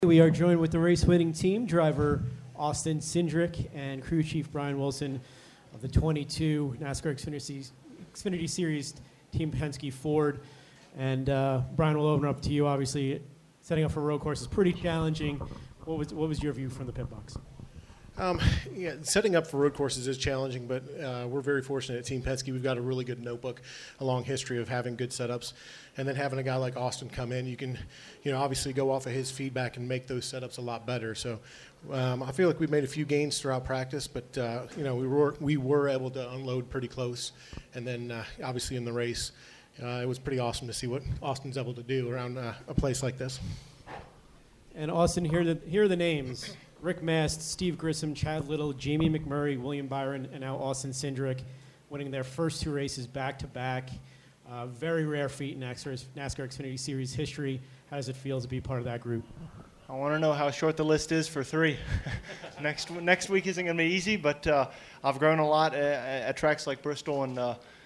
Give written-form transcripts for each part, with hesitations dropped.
We are joined with the race-winning team, driver Austin Cindric and crew chief Brian Wilson of the 22 NASCAR Xfinity Series Team Penske Ford. And Brian, will open up to you. Obviously, setting up for road course is pretty challenging. What was your view from the pit box? Yeah, setting up for road courses is challenging, but we're very fortunate at Team Penske. We've got a really good notebook, a long history of having good setups, and then having a guy like Austin come in, you can, obviously go off of his feedback and make those setups a lot better. So I feel like we've made a few gains throughout practice, but we were able to unload pretty close, and then obviously in the race, it was pretty awesome to see what Austin's able to do around a place like this. And Austin, here are the names. Rick Mast, Steve Grissom, Chad Little, Jamie McMurray, William Byron, and now Austin Cindric, winning their first two races back-to-back. Very rare feat in NASCAR Xfinity Series history. How does it feel to be part of that group? I want to know how short the list is for three. Next week isn't going to be easy, but I've grown a lot at tracks like Bristol, and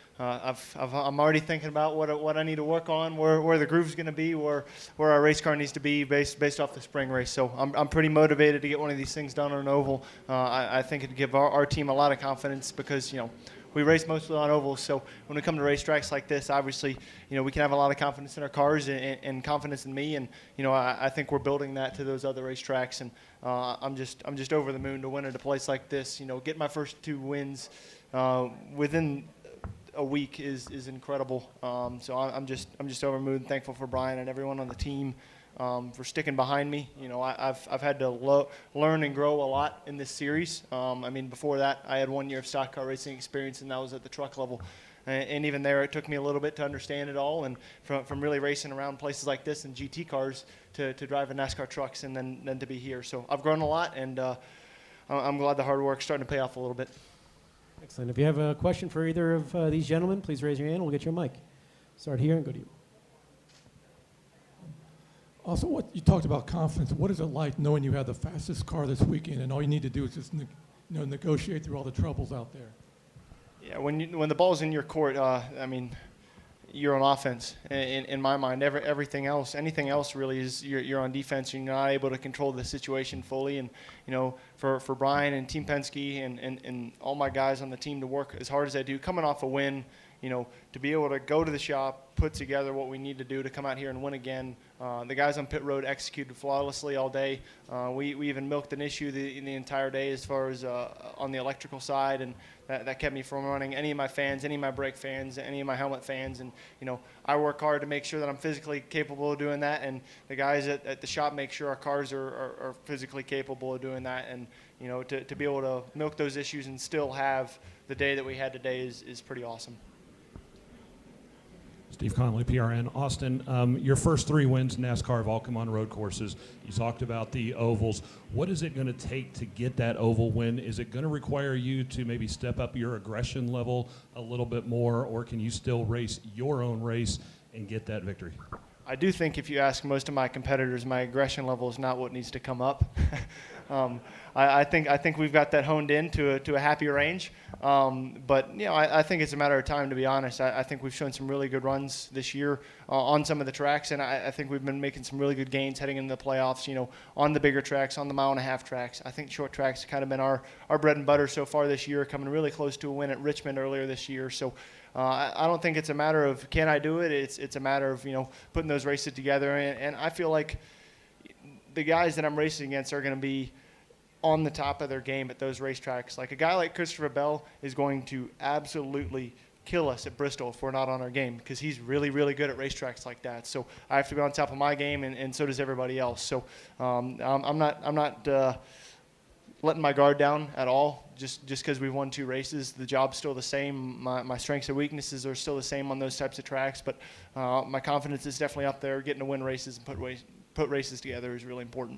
I'm already thinking about what I need to work on, where the groove's going to be, where our race car needs to be based off the spring race. So I'm pretty motivated to get one of these things done on an oval. I think it'd give our team a lot of confidence because we race mostly on ovals. So when we come to racetracks like this, obviously we can have a lot of confidence in our cars and confidence in me. And I think we're building that to those other racetracks. And I'm just over the moon to win at a place like this. Get my first two wins within a week is incredible. So I'm just over the moon, thankful for Brian and everyone on the team for sticking behind me. I've had to learn and grow a lot in this series. Before that, I had 1 year of stock car racing experience, and that was at the truck level. And even there, it took me a little bit to understand it all. And from really racing around places like this and GT cars to driving NASCAR trucks and then to be here. So I've grown a lot, and I'm glad the hard work's starting to pay off a little bit. Excellent. If you have a question for either of these gentlemen, please raise your hand. We'll get you a mic. Start here and go to you. Also, what you talked about confidence. What is it like knowing you have the fastest car this weekend, and all you need to do is just negotiate through all the troubles out there? Yeah, when the ball's in your court, you're on offense. In my mind, anything else really is you're on defense. You're not able to control the situation fully. And for Brian and Team Penske and all my guys on the team to work as hard as they do, coming off a win, to be able to go to the shop, put together what we need to do to come out here and win again. The guys on pit road executed flawlessly all day. We even milked an issue the entire day as far as on the electrical side, and that kept me from running any of my fans, any of my brake fans, any of my helmet fans. And I work hard to make sure that I'm physically capable of doing that, and the guys at the shop make sure our cars are physically capable of doing that. And to be able to milk those issues and still have the day that we had today is pretty awesome. Steve Connolly, PRN. Austin, your first three wins in NASCAR have all come on road courses. You talked about the ovals. What is it going to take to get that oval win? Is it going to require you to maybe step up your aggression level a little bit more, or can you still race your own race and get that victory? I do think if you ask most of my competitors, my aggression level is not what needs to come up. I think we've got that honed in to a happy range. But I think it's a matter of time, to be honest. I think we've shown some really good runs this year on some of the tracks, and I think we've been making some really good gains heading into the playoffs. On the bigger tracks, on the mile-and-a-half tracks. I think short tracks have kind of been our bread and butter so far this year, coming really close to a win at Richmond earlier this year. So I don't think it's a matter of can I do it. It's a matter of putting those races together, and I feel like the guys that I'm racing against are going to be on the top of their game at those racetracks. Like a guy like Christopher Bell is going to absolutely kill us at Bristol if we're not on our game, because he's really, really good at racetracks like that. So I have to be on top of my game, and so does everybody else. So I'm not letting my guard down at all just because we've won two races. The job's still the same. My strengths and weaknesses are still the same on those types of tracks, but my confidence is definitely up there. Getting to win races and put races together is really important.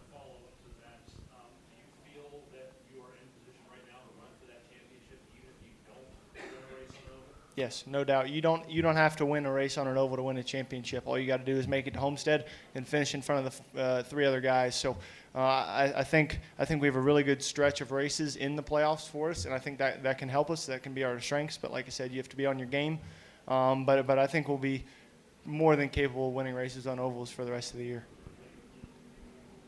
Yes, no doubt. You don't have to win a race on an oval to win a championship. All you got to do is make it to Homestead and finish in front of the three other guys. So I think we have a really good stretch of races in the playoffs for us, and I think that can help us. That can be our strengths. But like I said, you have to be on your game. But I think we'll be more than capable of winning races on ovals for the rest of the year.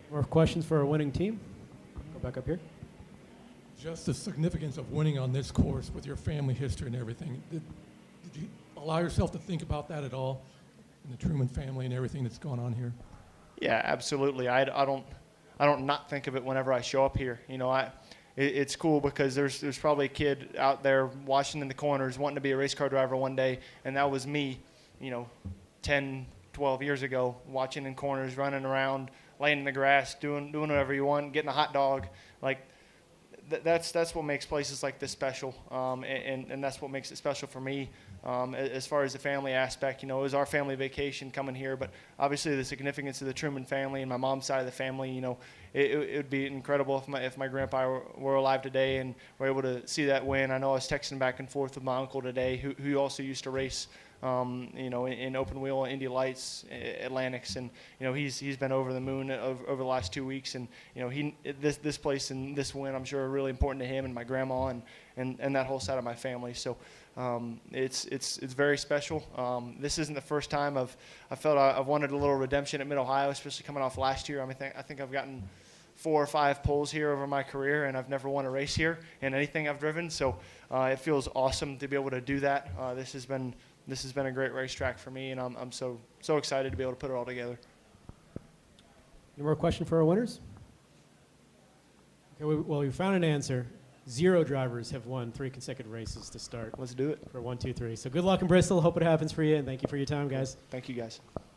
More questions for our winning team? Go back up here. Just the significance of winning on this course with your family history and everything. Did you allow yourself to think about that at all, and the Truman family and everything that's going on here? Yeah, absolutely. I don't not think of it whenever I show up here. You know, it's cool because there's probably a kid out there watching in the corners wanting to be a race car driver one day, and that was me, you know, 10, 12 years ago, watching in corners, running around, laying in the grass, doing whatever you want, getting a hot dog. Like, that's what makes places like this special, and that's what makes it special for me. As far as the family aspect, you know, it was our family vacation coming here, but obviously the significance of the Truman family and my mom's side of the family, you know, it would be incredible if my grandpa were alive today and were able to see that win. I know I was texting back and forth with my uncle today, who also used to race, you know, in open wheel, Indy Lights, Atlantics, and you know he's been over the moon over the last 2 weeks, and you know this place and this win I'm sure are really important to him and my grandma and that whole side of my family. So it's very special. This isn't the first time I felt I've wanted a little redemption at Mid Ohio, especially coming off last year. I mean, I think I've gotten 4 or 5 poles here over my career, and I've never won a race here in anything I've driven. So it feels awesome to be able to do that. This has been a great racetrack for me, and I'm so excited to be able to put it all together. Any more question for our winners? Okay, well, we found an answer. 0 drivers have won 3 consecutive races to start. Let's do it. For 1, 2, 3. So good luck in Bristol. Hope it happens for you, and thank you for your time, guys. Thank you, guys.